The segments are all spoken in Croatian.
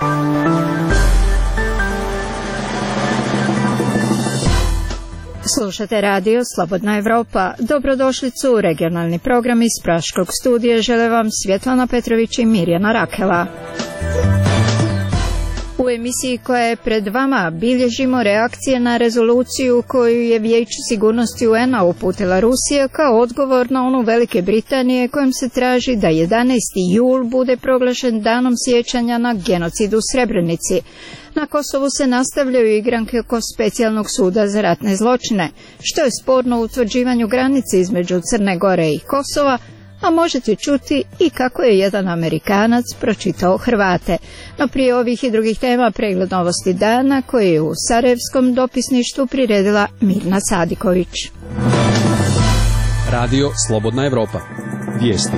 Slušate radio Slobodna Evropa. Dobrodošlicu u regionalni program iz Praškog studija. Žele vam Svjetlana Petrović i Mirjana Rakela. U emisiji koja je pred vama bilježimo reakcije na rezoluciju koju je Vijeće sigurnosti UN-a uputila Rusija kao odgovor na onu Velike Britanije kojom se traži da 11. jul bude proglašen danom sjećanja na genocid u Srebrenici. Na Kosovu se nastavljaju igranke oko specijalnog suda za ratne zločine, što je sporno u utvrđivanju granice između Crne Gore i Kosova, a možete čuti i kako je jedan Amerikanac pročitao Hrvate. No prije ovih i drugih tema pregled novosti dana koje je u Sarajevskom dopisništvu priredila Mirna Sadiković. Radio Slobodna Evropa. Vijesti.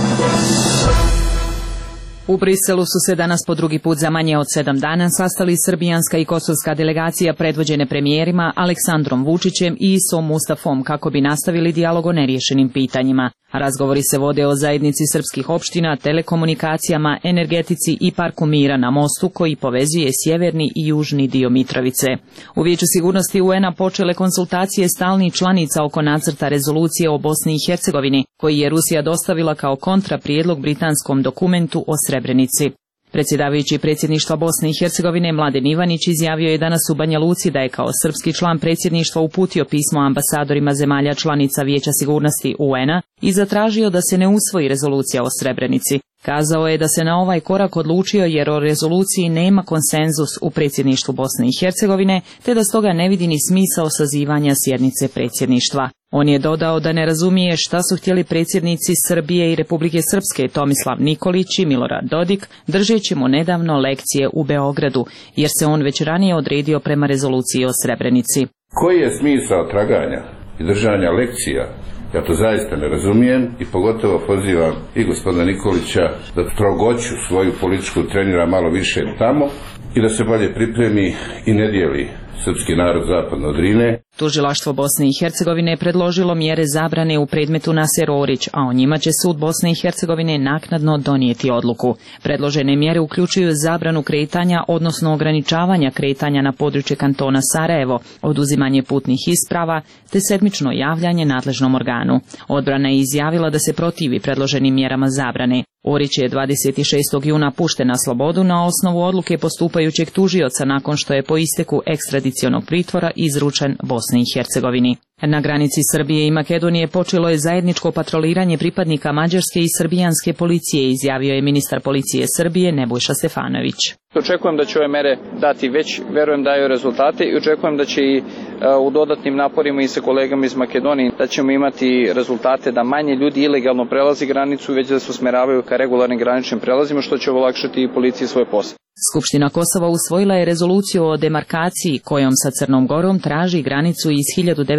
U Briselu su se danas po drugi put za manje od 7 dana sastali srbijanska i kosovska delegacija predvođene premijerima Aleksandrom Vučićem i Isom Mustafom kako bi nastavili dijalog o neriješenim pitanjima. Razgovori se vode o zajednici srpskih opština, telekomunikacijama, energetici i parku mira na mostu koji povezuje sjeverni i južni dio Mitrovice. U Vijeću sigurnosti UN-a počele konsultacije stalnih članica oko nacrta rezolucije o Bosni i Hercegovini, koji je Rusija dostavila kao kontraprijedlog britanskom dokumentu o Srebrenici. Predsjedavajući predsjedništva Bosne i Hercegovine Mladen Ivanić izjavio je danas u Banja Luci da je kao srpski član predsjedništva uputio pismo ambasadorima zemalja članica Vijeća sigurnosti UN-a i zatražio da se ne usvoji rezolucija o Srebrenici. Kazao je da se na ovaj korak odlučio jer o rezoluciji nema konsenzus u predsjedništvu Bosne i Hercegovine, te da stoga ne vidi ni smisao sazivanja sjednice predsjedništva. On je dodao da ne razumije šta su htjeli predsjednici Srbije i Republike Srpske Tomislav Nikolić i Milorad Dodik, držeći mu nedavno lekcije u Beogradu, jer se on već ranije odredio prema rezoluciji o Srebrenici. Koji je smisao traganja i držanja lekcija? Ja to zaista ne razumijem i pogotovo pozivam i gospodina Nikolića da strogoću svoju političku trenira malo više tamo i da se bolje pripremi i ne dijeli srpski narod zapadno od Drine. Tužilaštvo Bosne i Hercegovine je predložilo mjere zabrane u predmetu Naser Orić, a o njima će sud Bosne i Hercegovine naknadno donijeti odluku. Predložene mjere uključuju zabranu kretanja, odnosno ograničavanja kretanja na područje kantona Sarajevo, oduzimanje putnih isprava, te sedmično javljanje nadležnom organu. Odbrana je izjavila da se protivi predloženim mjerama zabrane. Orić je 26. juna pušten na slobodu na osnovu odluke postupajućeg tužioca nakon što je po isteku ekstradicionog pritvora izručen Bosni i Hercegovini. Na granici Srbije i Makedonije počelo je zajedničko patroliranje pripadnika mađarske i srbijanske policije, izjavio je ministar policije Srbije Nebojša Stefanović. Očekujem da će ove mere dati verujem daju rezultate i očekujem da će i u dodatnim naporima i sa kolegama iz Makedonije da ćemo imati rezultate da manje ljudi ilegalno prelazi granicu, već da se usmeravaju ka regularnim graničnim prelazima, što će olakšati i policiji svoj posao. Skupština Kosova usvojila je rezoluciju o demarkaciji kojom sa Crnom Gorom traži granicu iz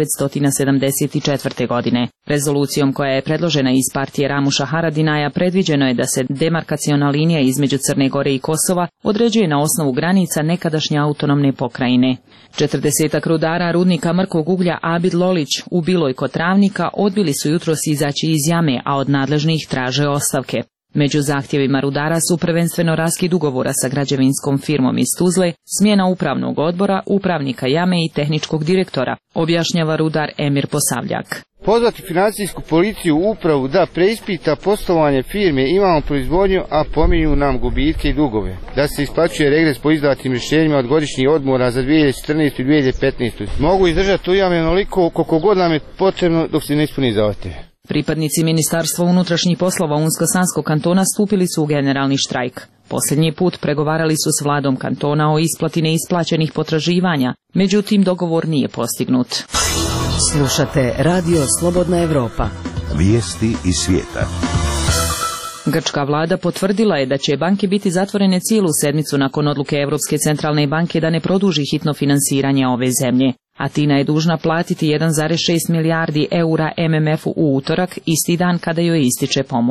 1974. godine. Rezolucijom koja je predložena iz partije Ramuša Haradinaja predviđeno je da se demarkaciona linija između Crne Gore i Kosova određuje na osnovu granica nekadašnje autonomne pokrajine. 40 rudara rudnika mrkog uglja Abid Lolić u Biloj kod Travnika odbili su jutros izaći iz jame, a od nadležnih traže ostavke. Među zahtjevima rudara su prvenstveno raskid ugovora sa građevinskom firmom iz Tuzle, smjena upravnog odbora, upravnika jame i tehničkog direktora, objašnjava rudar Emir Posavljak. Pozvati financijsku policiju u upravu da preispita poslovanje firme, imamo proizvodnju, a pominju nam gubitke i dugove. Da se isplaćuje regres po izdatim rješenjima od godišnjih odmora za 2014. i 2015. Mogu izdržati u jame onoliko koliko god nam je potrebno dok se ne ispuni zahtjev. Pripadnici Ministarstva unutrašnjih poslova Unsko-Sanskog kantona stupili su u generalni štrajk. Posljednji put pregovarali su s vladom kantona o isplati neisplaćenih potraživanja, međutim dogovor nije postignut. Slušate Radio Slobodna Evropa. Vijesti iz svijeta. Grčka vlada potvrdila je da će banke biti zatvorene cijelu sedmicu nakon odluke Europske centralne banke da ne produži hitno finansiranje ove zemlje. Atina je dužna platiti 1,6 milijardi eura MMF-u u utorak, isti dan kada joj ističe pomoć.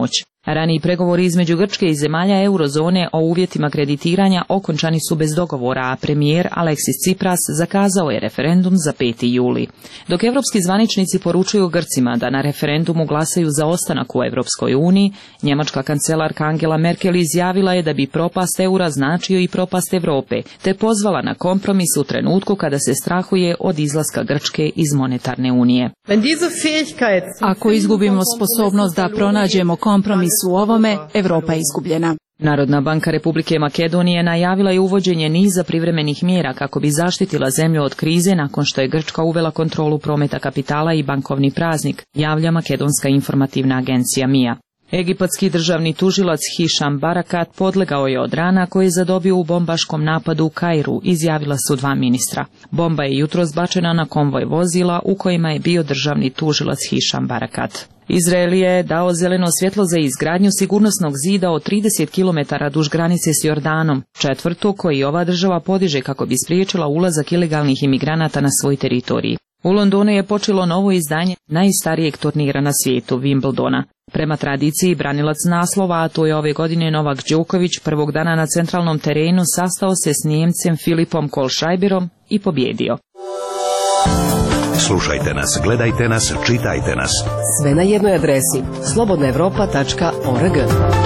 Raniji pregovori između Grčke i zemalja eurozone o uvjetima kreditiranja okončani su bez dogovora, a premijer Aleksis Tsipras zakazao je referendum za 5. juli. Dok evropski zvaničnici poručuju Grcima da na referendumu glasaju za ostanak u Evropskoj uniji, njemačka kancelarka Angela Merkel izjavila je da bi propast eura značio i propast Europe, te pozvala na kompromis u trenutku kada se strahuje od izlaska Grčke iz monetarne unije. Ako izgubimo sposobnost da pronađemo kompromis u ovome, Europa je izgubljena. Narodna banka Republike Makedonije najavila je uvođenje niza privremenih mjera kako bi zaštitila zemlju od krize nakon što je Grčka uvela kontrolu prometa kapitala i bankovni praznik, javlja makedonska informativna agencija MIA. Egipatski državni tužilac Hišam Barakat podlegao je od rana koje je zadobio u bombaškom napadu u Kairu, izjavila su 2 ministra. Bomba je jutros bačena na konvoj vozila u kojima je bio državni tužilac Hišam Barakat. Izrael je dao zeleno svjetlo za izgradnju sigurnosnog zida od 30 km duž granice s Jordanom, četvrtu koji ova država podiže kako bi spriječila ulazak ilegalnih imigranata na svoj teritorij. U Londonu je počelo novo izdanje najstarijeg turnira na svijetu, Wimbledona. Prema tradiciji, branilac naslova, a to je ove godine Novak Đoković, prvog dana na centralnom terenu sastao se s Nijemcem Filipom Kohlschreiberom i pobjedio. Slušajte nas, gledajte nas, čitajte nas. Sve na jednoj adresi slobodnaevropa.org.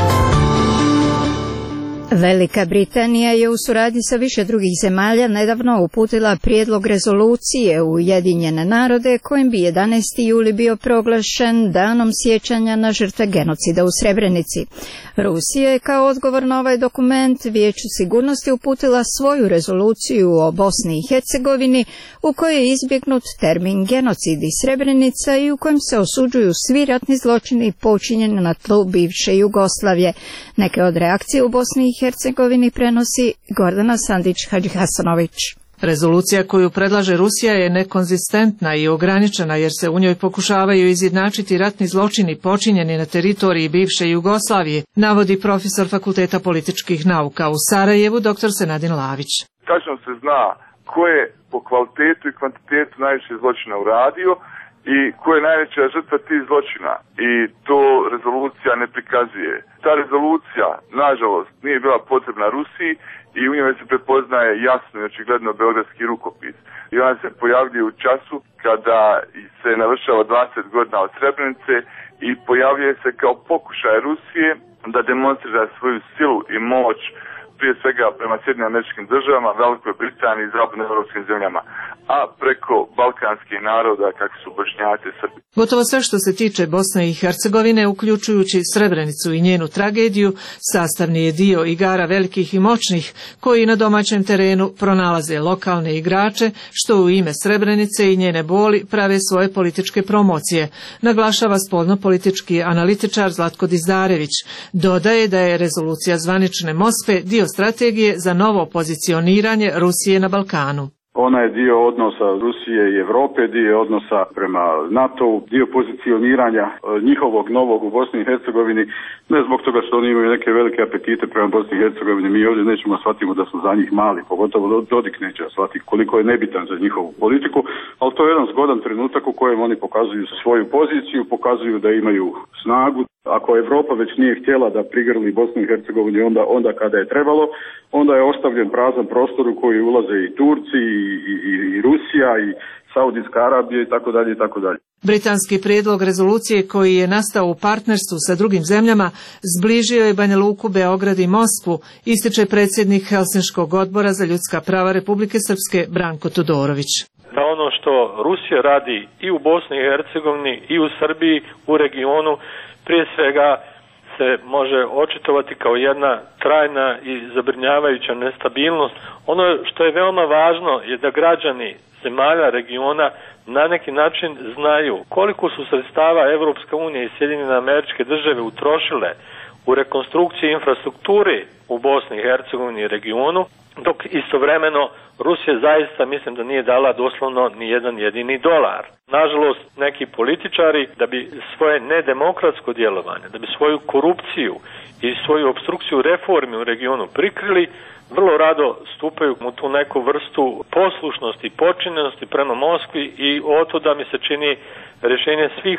Velika Britanija je u suradnji sa više drugih zemalja nedavno uputila prijedlog rezolucije u Ujedinjene narode kojim bi 11. juli bio proglašen danom sjećanja na žrtve genocida u Srebrenici. Rusija je kao odgovor na ovaj dokument Vijeću sigurnosti uputila svoju rezoluciju o Bosni i Hercegovini u kojoj je izbjegnut termin genocid i Srebrenica i u kojem se osuđuju svi ratni zločini počinjeni na tlu bivše Jugoslavije. Neke od reakcije u Bosni i Hercegovini prenosi Gordana Sandić-Hadžihasanović. Rezolucija koju predlaže Rusija je nekonzistentna i ograničena jer se u njoj pokušavaju izjednačiti ratni zločini počinjeni na teritoriji bivše Jugoslavije, navodi profesor Fakulteta političkih nauka u Sarajevu dr. Senadin Lavić. Tačno se zna ko je po kvalitetu i kvantitetu najviše zločina uradio i ko je najveća žrtva tih zločina i to rezolucija ne prikazuje. Ta rezolucija, nažalost, nije bila potrebna Rusiji i u njoj se prepoznaje jasno i očigledno beogradski rukopis. I ona se pojavljuje u času kada se navršava 20 godina od Srebrenice i pojavljuje se kao pokušaj Rusije da demonstrira svoju silu i moć prije svega prema Sjedinjenim Američkim Državama, Velikoj Britaniji i zapadnoevropskim zemljama, a preko balkanskih naroda kakvi su Bošnjaci i Srbi. Gotovo sve što se tiče Bosne i Hercegovine, uključujući Srebrenicu i njenu tragediju, sastavni je dio igara velikih i moćnih koji na domaćem terenu pronalaze lokalne igrače što u ime Srebrenice i njene boli prave svoje političke promocije, naglašava spoljno-politički analitičar Zlatko Dizdarević. Dodaje da je rezolucija zvanične Moskve dio strategije za novo pozicioniranje Rusije na Balkanu. Ona je dio odnosa Rusije i Europe, dio odnosa prema NATO-u, dio pozicioniranja njihovog novog u Bosni i Hercegovini, ne zbog toga što oni imaju neke velike apetite prema Bosni i Hercegovini. Mi ovdje nećemo shvatiti da su za njih mali, pogotovo Dodik neće shvatiti koliko je nebitan za njihovu politiku, ali to je jedan zgodan trenutak u kojem oni pokazuju svoju poziciju, pokazuju da imaju snagu. Ako Europa već nije htjela da prigrli Bosnu i Hercegovini onda kada je trebalo, onda je ostavljen prazan prostor u koji ulaze i Turci i Rusija i Saudijska Arabija i tako dalje i tako dalje. Britanski prijedlog rezolucije koji je nastao u partnerstvu sa drugim zemljama zbližio je Banja Luku, Beograd i Moskvu, ističe predsjednik Helsinškog odbora za ljudska prava Republike Srpske Branko Todorović. Da ono što Rusija radi i u Bosni i Hercegovini i u Srbiji, u regionu, prije svega se može očitovati kao jedna trajna i zabrinjavajuća nestabilnost. Ono što je veoma važno je da građani zemalja regiona na neki način znaju koliko su sredstava Evropska unija i Sjedinjene Američke Države utrošile u rekonstrukciji infrastrukture u Bosni i Hercegovini i regionu, dok istovremeno Rusija zaista mislim da nije dala doslovno ni jedan jedini dolar. Nažalost, neki političari da bi svoje nedemokratsko djelovanje, da bi svoju korupciju i svoju opstrukciju reformi u regionu prikrili, vrlo rado stupaju u tu neku vrstu poslušnosti i počinjenosti prema Moskvi i otuda mi se čini rješenje svih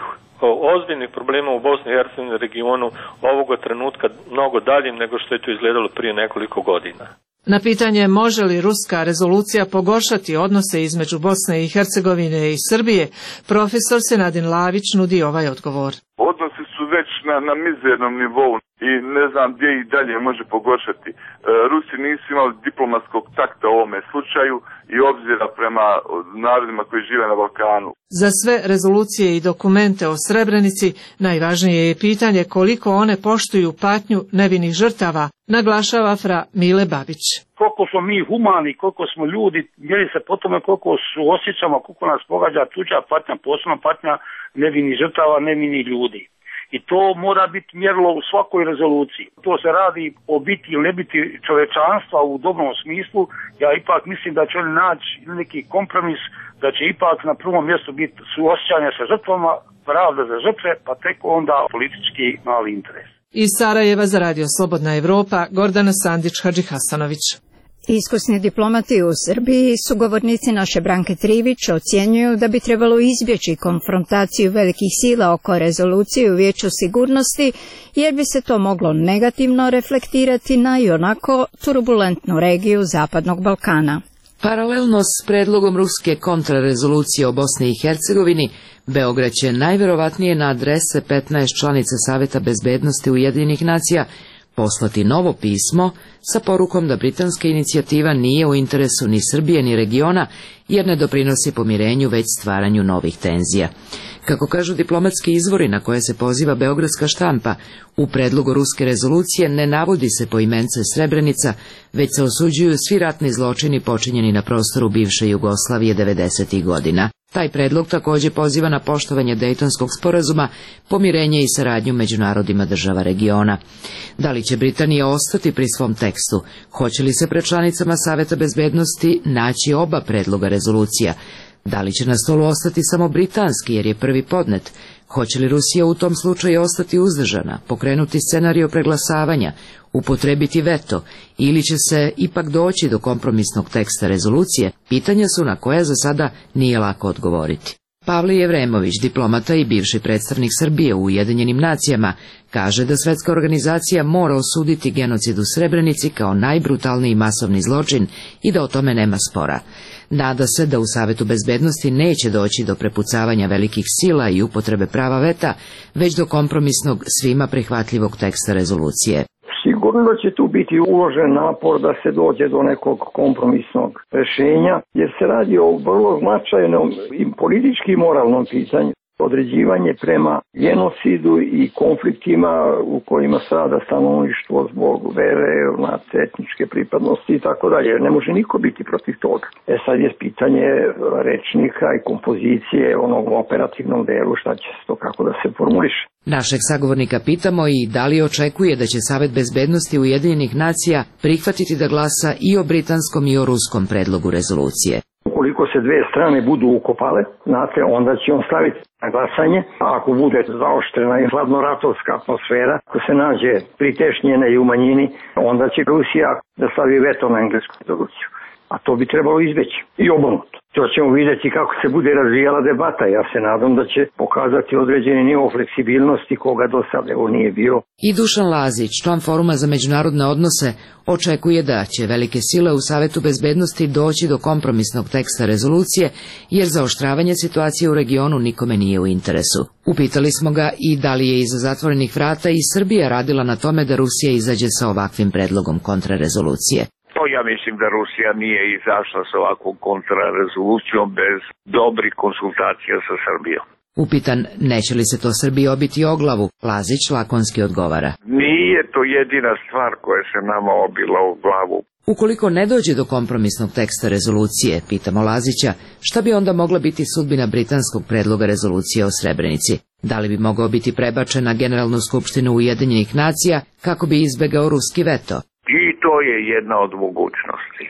ozbiljnih problema u Bosni i Hercegovini regionu ovoga trenutka mnogo daljim nego što je to izgledalo prije nekoliko godina. Na pitanje može li ruska rezolucija pogoršati odnose između Bosne i Hercegovine i Srbije, profesor Senadin Lavić nudi ovaj odgovor. Odnosi su već na mizernom nivou i ne znam gdje ih dalje može pogoršati. Rusi nisu imali diplomatskog takta u ovome slučaju i obzira prema narodima koji žive na Balkanu. Za sve rezolucije i dokumente o Srebrenici najvažnije je pitanje koliko one poštuju patnju nevinih žrtava, naglašava fra Mile Babić. Koliko smo mi humani, koliko smo ljudi, mjeri se po tome koliko osjećamo, koliko nas pogađa tuđa patnja, posebno patnja nevinih žrtava, nevinih ljudi. I to mora biti mjerilo u svakoj rezoluciji. To se radi o biti ili ne biti čovečanstva u dobrom smislu. Ja ipak mislim da će oni naći neki kompromis, da će ipak na prvom mjestu biti suosjećanje sa žrtvama, pravda za žrtve, pa tek onda politički mali interes. Iz Sarajeva za Radio Slobodna Evropa, Gordana Sandić-Hadžihasanović. Iskusni diplomati u Srbiji, sugovornici naše Branke Trivić, ocjenjuju da bi trebalo izbjeći konfrontaciju velikih sila oko rezolucije u Vijeću sigurnosti, jer bi se to moglo negativno reflektirati na i onako turbulentnu regiju Zapadnog Balkana. Paralelno s predlogom ruske kontrarezolucije o Bosni i Hercegovini, Beograd će najverovatnije na adrese 15 članica Saveta bezbednosti Ujedinjenih nacija poslati novo pismo sa porukom da britanska inicijativa nije u interesu ni Srbije ni regiona, jer ne doprinosi pomirenju već stvaranju novih tenzija. Kako kažu diplomatski izvori na koje se poziva beogradska štampa, u predlogu ruske rezolucije ne navodi se poimence Srebrenica, već se osuđuju svi ratni zločini počinjeni na prostoru bivše Jugoslavije 90. godina. Taj predlog također poziva na poštovanje Dejtonskog sporazuma, pomirenje i saradnju među narodima država regiona. Da li će Britanija ostati pri svom tekstu? Hoće li se pred članicama Saveta bezbednosti naći oba predloga rezolucija? Da li će na stolu ostati samo britanski jer je prvi podnet? Hoće li Rusija u tom slučaju ostati uzdržana, pokrenuti scenario preglasavanja, upotrebiti veto ili će se ipak doći do kompromisnog teksta rezolucije? Pitanja su na koja za sada nije lako odgovoriti. Pavle Jevremović, diplomata i bivši predstavnik Srbije u Ujedinjenim nacijama, kaže da svjetska organizacija mora osuditi genocid u Srebrenici kao najbrutalniji masovni zločin i da o tome nema spora. Nada se da u Savetu bezbednosti neće doći do prepucavanja velikih sila i upotrebe prava veta, već do kompromisnog, svima prihvatljivog teksta rezolucije. Sigurno da će tu biti uložen napor da se dođe do nekog kompromisnog rješenja, jer se radi o vrlo značajnom i politički moralnom pitanju. Određivanje prema genocidu i konfliktima u kojima strada stanovništvo zbog vere, etničke pripadnosti i tako dalje. Ne može niko biti protiv toga. Sad je pitanje rečnika i kompozicije onog operativnom delu, šta će se to kako da se formuliše. Našeg sagovornika pitamo i da li očekuje da će Savet bezbednosti Ujedinjenih nacija prihvatiti da glasa i o britanskom i o ruskom predlogu rezolucije. Ukoliko se dve strane budu ukopale, znate, onda će on staviti na glasanje, a ako bude zaoštrena i hladnoratovska atmosfera, ako se nađe pritešnjene i u manjini, onda će Rusija da stavi veto na englesku rezoluciju. A to bi trebalo izbeći i obrnuto. To ćemo vidjeti kako se bude razvijala debata. Ja se nadam da će pokazati određeni nivo fleksibilnosti koga do sada evo nije bio. I Dušan Lazić, član Foruma za međunarodne odnose, očekuje da će velike sile u Savetu bezbednosti doći do kompromisnog teksta rezolucije, jer zaoštravanje situacije u regionu nikome nije u interesu. Upitali smo ga i da li je iza zatvorenih vrata i Srbija radila na tome da Rusija izađe sa ovakvim predlogom kontrarezolucije. Ja mislim da Rusija nije izašla sa ovakvom kontrarezolucijom bez dobrih konsultacija sa Srbijom. Upitan neće li se to Srbiji obiti o glavu, Lazić lakonski odgovara. Nije to jedina stvar koja se nama obila o glavu. Ukoliko ne dođe do kompromisnog teksta rezolucije, pitamo Lazića, šta bi onda mogla biti sudbina britanskog predloga rezolucije o Srebrenici? Da li bi mogao biti prebačen na Generalnu skupštinu Ujedinjenih nacija kako bi izbegao ruski veto? I to je jedna od mogućnosti.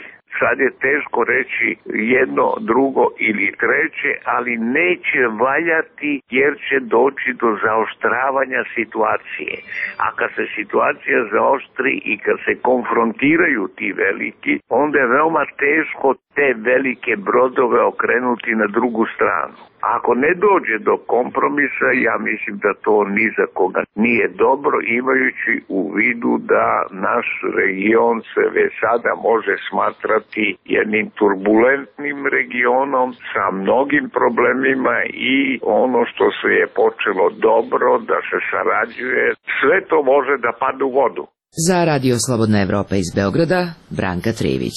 sad je teško reći jedno, drugo ili treće, ali neće valjati jer će doći do zaoštravanja situacije. A kad se situacija zaoštri i kad se konfrontiraju ti veliki, onda je veoma teško te velike brodove okrenuti na drugu stranu. Ako ne dođe do kompromisa, ja mislim da to ni za koga nije dobro, imajući u vidu da naš region se već sada može smatrati jednim turbulentnim regionom sa mnogim problemima i ono što se je počelo dobro da se sarađuje, sve to može da padne u vodu. Za Radio Slobodna Evropa iz Beograda, Branka Trević.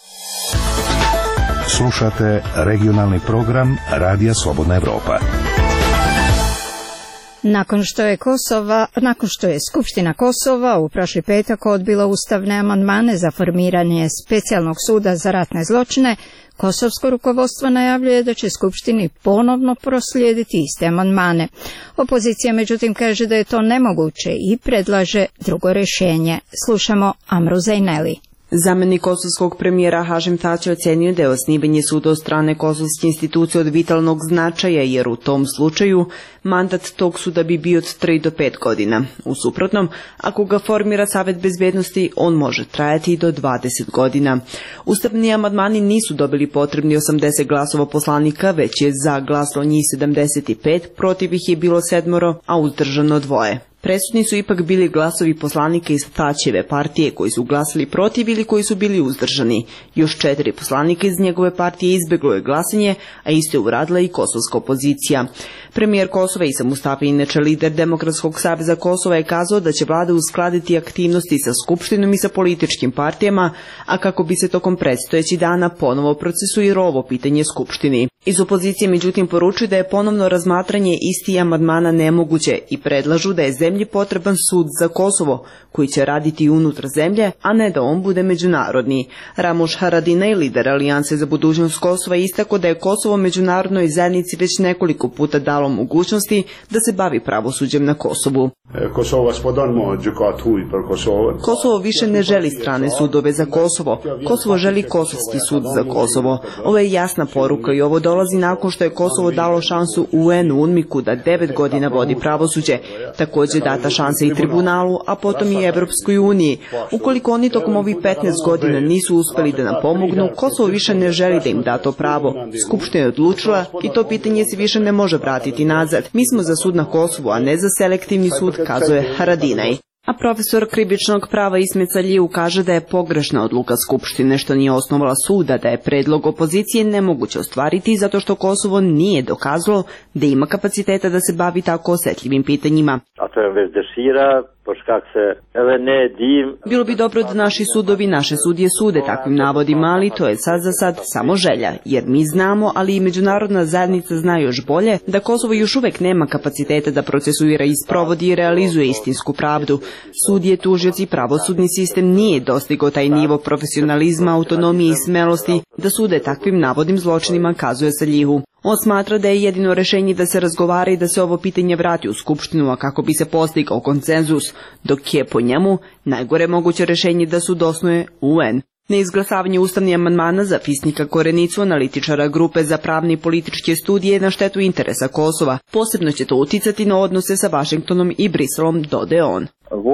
Slušate regionalni program Radija Slobodna Evropa. Nakon što je Skupština Kosova u prošli petak odbila ustavne amandmane za formiranje specijalnog suda za ratne zločine, kosovsko rukovodstvo najavljuje da će Skupštini ponovno proslijediti iste amandmane. Opozicija međutim kaže da je to nemoguće i predlaže drugo rješenje. Slušamo Amru Zajneli. Zamenik kosovskog premijera Hašim Tači ocenio da je osnivanje suda od strane kosovske institucije od vitalnog značaja, jer u tom slučaju mandat tog suda bi bio od 3 do 5 godina. U suprotnom, ako ga formira Savet bezbednosti, on može trajati do 20 godina. Ustavni amandmani nisu dobili potrebni 80 glasova poslanika, već je za glasalo njih 75, protiv ih je bilo 7, a uzdržano 2. Presudni su ipak bili glasovi poslanika iz Tačijeve partije koji su glasali protiv ili koji su bili uzdržani. Još 4 poslanika iz njegove partije izbjeglo je glasanje, a isto je uradila i kosovska opozicija. Premijer Kosova Isa Mustafa, inače lider Demokratskog saveza Kosova, je kazao da će vlada uskladiti aktivnosti sa Skupštinom i sa političkim partijama, a kako bi se tokom predstojećih dana ponovo procesuiralo ovo pitanje Skupštini. Iz opozicije međutim poručuju da je ponovno razmatranje istih amandmana nemoguće i predlažu da je zemlji potreban sud za Kosovo, koji će raditi unutar zemlje, a ne da on bude međunarodni. Ramuš Haradinaj, lider Alijanse za budućnost Kosova, istakao da je Kosovo međunarodnoj zajednici već nekoliko puta dalo mogućnosti da se bavi pravosuđem na Kosovu. Kosovo više ne želi strane sudove za Kosovo. Kosovo želi kosovski sud za Kosovo. Ovo je jasna poruka i ovo dolazi nakon što je Kosovo dalo šansu UN-u UNMIK-u da 9 godina vodi pravosuđe. Također data šansa i tribunalu, a potom i Evropskoj uniji. Ukoliko oni tokom ovih 15 godina nisu uspeli da nam pomognu, Kosovo više ne želi da im da to pravo. Skupština je odlučila i to pitanje se više ne može vratiti nazad. Mi smo za sud na Kosovu, a ne za selektivni sud, kazuje Haradinaj. A profesor krivičnog prava Ismet Saliju kaže da je pogrešna odluka Skupštine što nije osnovala suda, da je predlog opozicije nemoguće ostvariti zato što Kosovo nije dokazalo da ima kapaciteta da se bavi tako osjetljivim pitanjima. Bilo bi dobro da naši sudovi, naše sudije sude takvim navodima, ali to je sad za sad samo želja, jer mi znamo, ali i međunarodna zajednica zna još bolje, da Kosovo još uvek nema kapaciteta da procesuira, isprovodi i realizuje istinsku pravdu. Sudije, tužioci i pravosudni sistem nije dostigao taj nivo profesionalizma, autonomije i smelosti da sude takvim navodnim zločinima, kazuje Saljihu. On smatra da je jedino rešenje da se razgovara i da se ovo pitanje vrati u Skupštinu, a kako bi se postigao konsenzus, dok je po njemu najgore moguće rešenje da sud osnuje UN. Neizglasavanje ustavnih amandmana za Fisnika Korenicu, analitičara grupe za pravne i političke studije, na štetu interesa Kosova. Posebno će to uticati na odnose sa Vašingtonom i Briselom, dodaje on.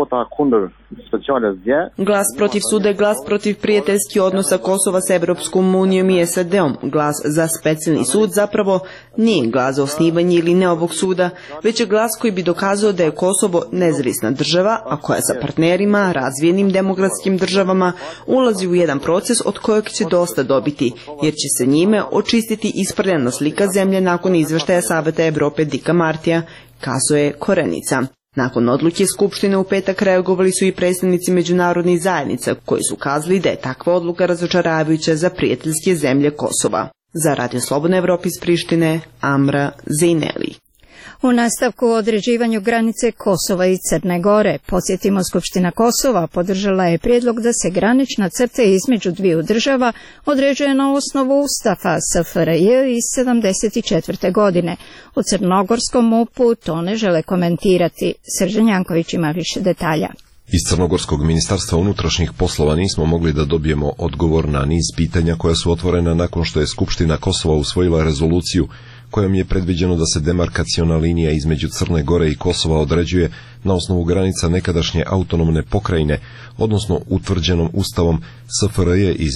Glas protiv suda je glas protiv prijateljskih odnosa Kosova sa Evropskom unijom i SAD-om. Glas za specijalni sud zapravo nije glas za osnivanje ili ne ovog suda, već je glas koji bi dokazao da je Kosovo nezavisna država, a koja sa partnerima, razvijenim demokratskim državama, ulazi u jedan proces od kojeg će dosta dobiti, jer će se njime očistiti isprljana slika zemlje nakon izveštaja Saveta Evrope Dika Martija, kazuje Korenica. Nakon odluke Skupštine u petak reagovali su i predstavnici međunarodnih zajednica, koji su kazali da je takva odluka razočaravajuća za prijateljske zemlje Kosova. Za Radio Slobodna Evropa iz Prištine, Amra Zejneli. U nastavku o određivanju granice Kosova i Crne Gore, podsjetimo, Skupština Kosova podržala je prijedlog da se granična crta između dviju država određuje na osnovu Ustava SFRJ iz 1974. godine. U crnogorskom MUP-u to ne žele komentirati. Srđan Janković ima više detalja. Iz Crnogorskog ministarstva unutrašnjih poslova nismo mogli da dobijemo odgovor na niz pitanja koja su otvorena nakon što je Skupština Kosova usvojila rezoluciju kojom je predviđeno da se demarkaciona linija između Crne Gore i Kosova određuje na osnovu granica nekadašnje autonomne pokrajine, odnosno utvrđenom ustavom SFRJ iz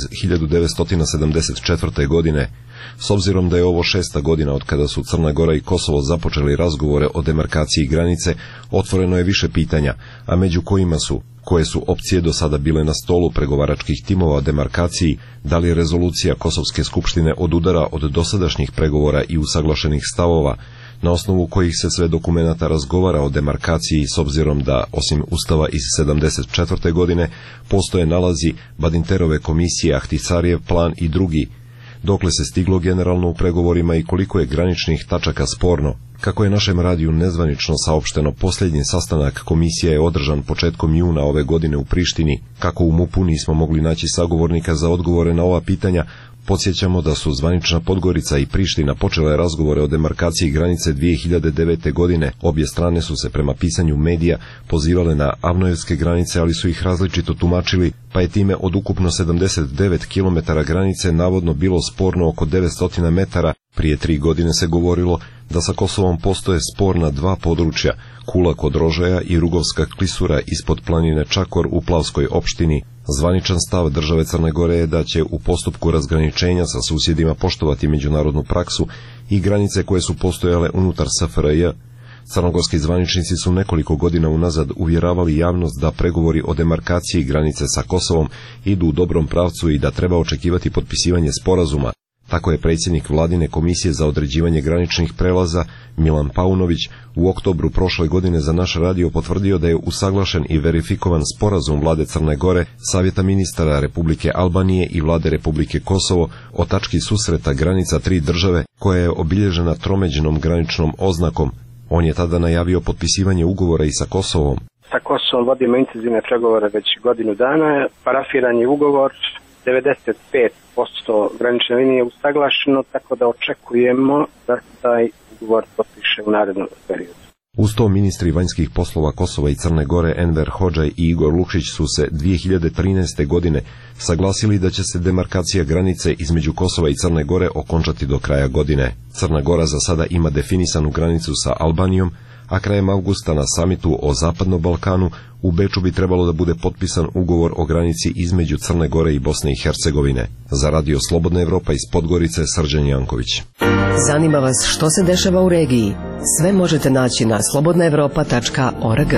1974. godine. S obzirom da je ovo 6. godina od kada su Crna Gora i Kosovo započeli razgovore o demarkaciji granice, otvoreno je više pitanja, a među koje su opcije do sada bile na stolu pregovaračkih timova o demarkaciji, da li rezolucija Kosovske skupštine odudara od dosadašnjih pregovora i usaglašenih stavova, na osnovu kojih se sve dokumenata razgovara o demarkaciji s obzirom da, osim ustava iz 74. godine, postoje nalazi Badinterove komisije, Ahtisarijev plan i drugi, dokle se stiglo generalno u pregovorima i koliko je graničnih tačaka sporno. Kako je našem radiju nezvanično saopšteno, posljednji sastanak komisije je održan početkom juna ove godine u Prištini. Kako u MUP-u nismo mogli naći sagovornika za odgovore na ova pitanja, podsjećamo da su zvanična Podgorica i Priština počele razgovore o demarkaciji granice 2009. godine. Obje strane su se prema pisanju medija pozivale na Avnojevske granice, ali su ih različito tumačili, pa je time od ukupno 79 km granice navodno bilo sporno oko 900 metara. Prije 3 godine se govorilo da sa Kosovom postoje sporna dva područja, Kula kod Rožaja i Rugovska klisura ispod planine Čakor u Plavskoj opštini. Zvaničan stav države Crne Gore je da će u postupku razgraničenja sa susjedima poštovati međunarodnu praksu i granice koje su postojale unutar SFRJ. Crnogorski zvaničnici su nekoliko godina unazad uvjeravali javnost da pregovori o demarkaciji granice sa Kosovom idu u dobrom pravcu i da treba očekivati potpisivanje sporazuma. Tako je predsjednik Vladine komisije za određivanje graničnih prelaza, Milan Paunović, u oktobru prošle godine za naš radio potvrdio da je usaglašen i verifikovan sporazum Vlade Crne Gore, Savjeta ministara Republike Albanije i Vlade Republike Kosovo o tački susreta granica tri države, koja je obilježena tromeđnom graničnom oznakom. On je tada najavio potpisivanje ugovora i sa Kosovom. Sa Kosovom vodimo intenzivne pregovore već godinu dana, parafiran je ugovor, 95% granične linije je usaglašeno, tako da očekujemo da taj ugovor potpiše u narednom periodu. Uz to ministri vanjskih poslova Kosova i Crne Gore Enver Hodžaj i Igor Lukšić su se 2013. godine saglasili da će se demarkacija granice između Kosova i Crne Gore okončati do kraja godine. Crna Gora za sada ima definisanu granicu sa Albanijom, a krajem avgusta na samitu o Zapadnom Balkanu u Beču bi trebalo da bude potpisan ugovor o granici između Crne Gore i Bosne i Hercegovine. Za radio Slobodna Evropa iz Podgorice, Srđan Janković. Zanima vas što se dešava u regiji? Sve možete naći na slobodnaevropa.org.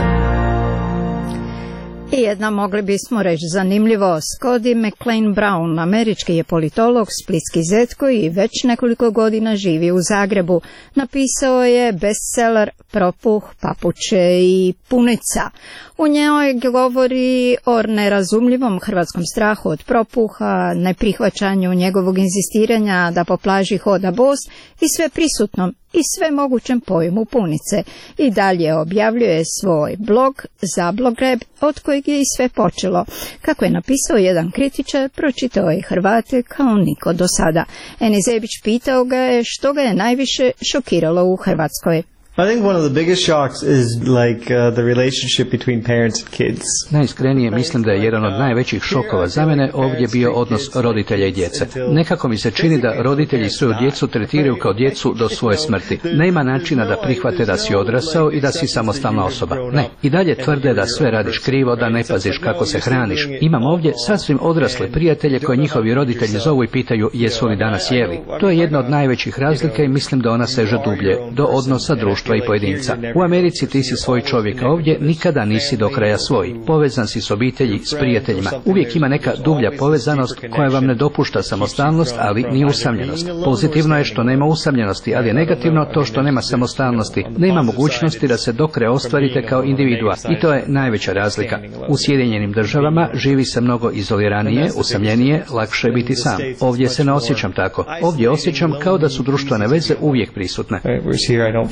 I jedna, mogli bismo reći, zanimljivost. Cody McLean Brown, američki je politolog, splitski zet koji već nekoliko godina živi u Zagrebu. Napisao je bestseller Propuh, papuče i punica. U njoj govori o nerazumljivom hrvatskom strahu od propuha, neprihvaćanju njegovog inzistiranja da po plaži hoda bos i sve prisutnom i sve mogućem pojmu punice. I dalje objavljuje svoj blog Zablogreb, od kojeg je i sve počelo. Kako je napisao jedan kritičar, pročitao je Hrvate kao niko do sada. Eni Zebić pitao ga je što ga je najviše šokiralo u Hrvatskoj. I think one of the biggest shocks is the relationship between parents and kids. Najiskrenije mislim da je jedan od najvećih šokova za mene ovdje bio odnos roditelja i djece. Nekako mi se čini da roditelji svoju djecu tretiraju kao djecu do svoje smrti. Nema načina da prihvate da si odrasao i da si samostalna osoba. Ne. I dalje tvrde da sve radiš krivo, da ne paziš kako se hraniš. Imam ovdje sasvim odrasle prijatelje koje njihovi roditelji zovu i pitaju jesu li danas jeli. To je jedna od najvećih razlika i mislim da ona seže dublje, do odnosa društva i pojedinca. U Americi ti si svoj čovjek, a ovdje nikada nisi do kraja svoj. Povezan si s obitelji, s prijateljima. Uvijek ima neka dublja povezanost koja vam ne dopušta samostalnost, ali ni usamljenost. Pozitivno je što nema usamljenosti, ali je negativno to što nema samostalnosti. Nema mogućnosti da se do kraja ostvarite kao individua i to je najveća razlika. U Sjedinjenim državama živi se mnogo izoliranije, usamljenije, lakše je biti sam. Ovdje se ne osjećam tako. Ovdje osjećam kao da su društvene veze uvijek prisutne.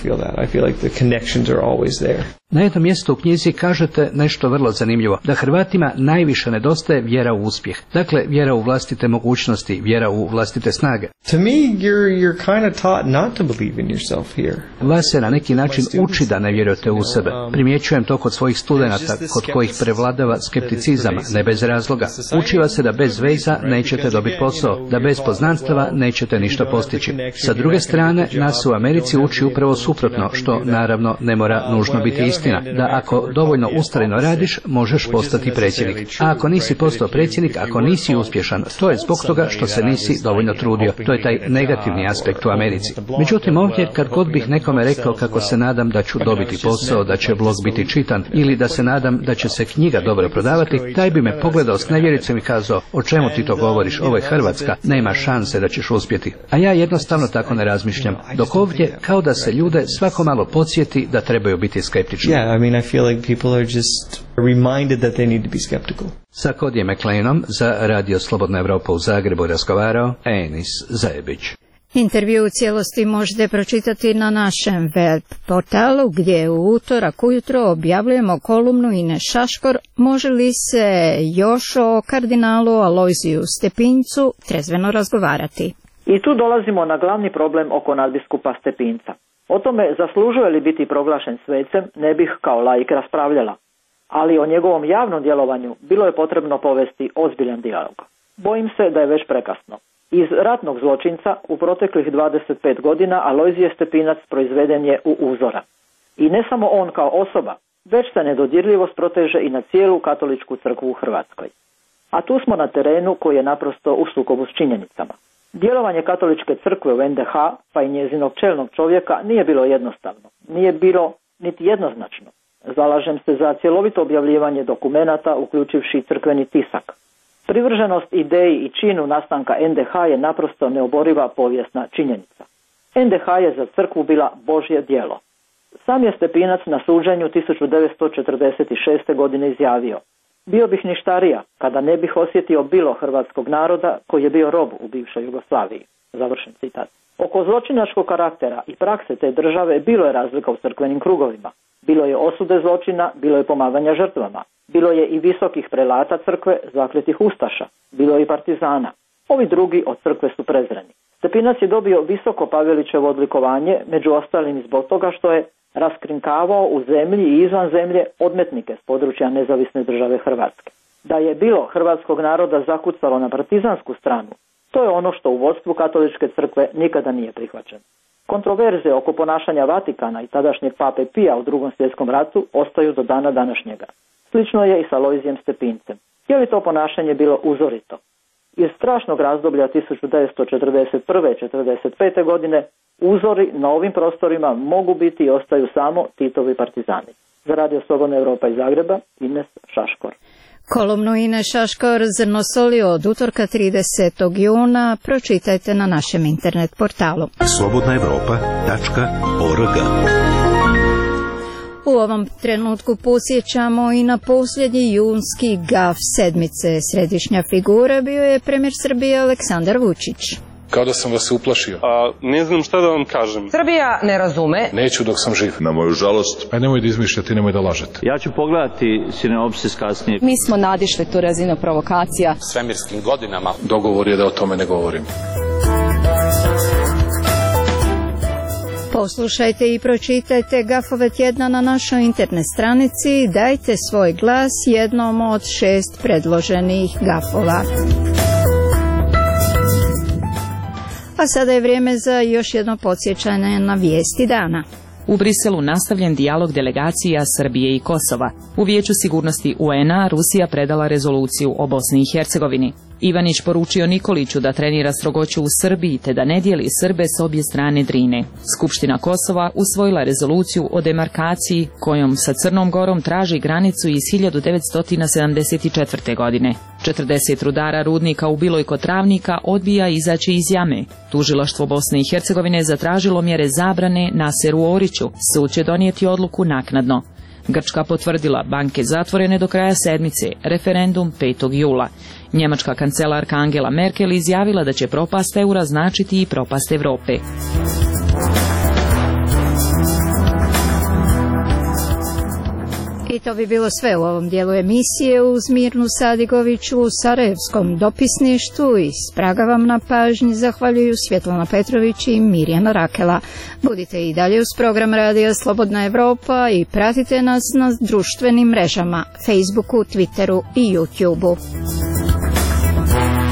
I feel like the connections are always there. Na jednom mjestu u knjizi kažete nešto vrlo zanimljivo, da Hrvatima najviše nedostaje vjera u uspjeh. Dakle, vjera u vlastite mogućnosti, vjera u vlastite snage. To me, you're kind of taught not to believe in yourself here. Vas se na neki način uči da ne vjerujete u sebe. Primjećujem to kod svojih studenata, kod kojih prevladava skepticizam, ne bez razloga. Uči vas se da bez veza nećete dobiti posao, da bez poznanstava nećete ništa postići. Sa druge strane, nas u Americi uči upravo suprotno, što naravno ne mora nužno biti istina, da ako dovoljno ustrajno radiš, možeš postati predsjednik. A ako nisi postao predsjednik, ako nisi uspješan, to je zbog toga što se nisi dovoljno trudio. To je taj negativni aspekt u Americi. Međutim, ovdje kad god bih nekome rekao kako se nadam da ću dobiti posao, da će blog biti čitan ili da se nadam da će se knjiga dobro prodavati, taj bi me pogledao s nevjericom i kazao, o čemu ti to govoriš, ovo je Hrvatska, nema šanse da ćeš uspjeti. A ja jednostavno tako ne razmišljam. Dok ovdje kao da se ljude svako malo podsjeti da trebaju biti skeptični. Yeah, I mean, I feel like people are just reminded that they need to be skeptical. Sa Kodijem McLeanom za Radio Slobodna Evropa u Zagrebu razgovarao Enis Zajebić. Intervju u cijelosti možete pročitati na našem web portalu gdje u utorak ujutro objavljujemo kolumnu Ine Šaškor može li se još o kardinalu Alojziju Stepincu trezveno razgovarati. I tu dolazimo na glavni problem oko nadbiskupa Stepinca. O tome zaslužuje li biti proglašen svecem ne bih kao laik raspravljala, ali o njegovom javnom djelovanju bilo je potrebno povesti ozbiljan dijalog. Bojim se da je već prekasno. Iz ratnog zločinca u proteklih 25 godina Alojzije Stepinac proizveden je u uzora. I ne samo on kao osoba, već se nedodirljivost proteže i na cijelu katoličku crkvu u Hrvatskoj. A tu smo na terenu koji je naprosto u sukobu s činjenicama. Djelovanje katoličke crkve u NDH, pa i njezinog čelnog čovjeka, nije bilo jednostavno. Nije bilo niti jednoznačno. Zalažem se za cjelovito objavljivanje dokumenata, uključivši crkveni tisak. Privrženost ideji i činu nastanka NDH je naprosto neoboriva povijesna činjenica. NDH je za crkvu bila Božje djelo. Sam je Stepinac na suđenju 1946. godine izjavio: bio bih ništarija kada ne bih osjetio bilo hrvatskog naroda koji je bio rob u bivšoj Jugoslaviji. Završen citat. Oko zločinačkog karaktera i prakse te države bilo je razlika u crkvenim krugovima. Bilo je osude zločina, bilo je pomaganja žrtvama. Bilo je i visokih prelata crkve, zakletih ustaša. Bilo je i partizana. Ovi drugi od crkve su prezreni. Stepinac je dobio visoko Pavelićevo odlikovanje, među ostalim i zbog toga što je raskrinkavao u zemlji i izvan zemlje odmetnike s područja nezavisne države Hrvatske. Da je bilo hrvatskog naroda zakucalo na partizansku stranu, to je ono što u vodstvu katoličke crkve nikada nije prihvaćeno. Kontroverze oko ponašanja Vatikana i tadašnjeg pape Pija u Drugom svjetskom ratu ostaju do dana današnjega. Slično je i sa Alojzijem Stepincem. Je li to ponašanje bilo uzorito? Iz strašnog razdoblja 1941-1945. godine uzori na ovim prostorima mogu biti i ostaju samo Titovi partizani. Za Radio Slobodna Evropa iz Zagreba, Ines Šaškor. Kolumnu Ine Šaškor Zrno soli od utorka 30. juna pročitajte na našem internet portalu. slobodnaevropa.org. U ovom trenutku podsjećamo i na posljednji junski gaf sedmice. Središnja figura bio je premijer Srbije Aleksandar Vučić. Kao da sam vas uplašio. Ne znam šta da vam kažem. Srbija ne razume. Neću dok sam živ. Na moju žalost. Nemoj da izmišljate, nemoj da lažete. Ja ću pogledati sinopsis kasnije. Mi smo nadišli tu razinu provokacija. Svemirskim godinama. Dogovor je da o tome ne govorim. Poslušajte i pročitajte gafove tjedna na našoj internet stranici. Dajte svoj glas jednom od 6 predloženih gafova. A sada je vrijeme za još jedno podsjećanje na vijesti dana. U Briselu nastavljen dijalog delegacija Srbije i Kosova. U Vijeću sigurnosti UN-a Rusija predala rezoluciju o Bosni i Hercegovini. Ivanić poručio Nikoliću da trenira strogoću u Srbiji te da ne dijeli Srbe s obje strane Drine. Skupština Kosova usvojila rezoluciju o demarkaciji kojom sa Crnom Gorom traži granicu iz 1974. godine. 40 rudara rudnika u Biloj kod Travnika odbija izaći iz jame. Tužilaštvo Bosne i Hercegovine zatražilo mjere zabrane Naseru Oriću. Sud će donijeti odluku naknadno. Grčka potvrdila banke zatvorene do kraja sedmice, referendum 5. jula. Njemačka kancelarka Angela Merkel izjavila da će propast eura značiti i propast Europe. I to bi bilo sve u ovom dijelu emisije. Uz Mirnu Sadigović u Sarajevskom dopisništvu. Iz Praga vam na pažnji zahvaljuju Svjetlana Petrović i Mirjana Rakela. Budite i dalje uz program Radija Slobodna Evropa i pratite nas na društvenim mrežama, Facebooku, Twitteru i YouTubeu.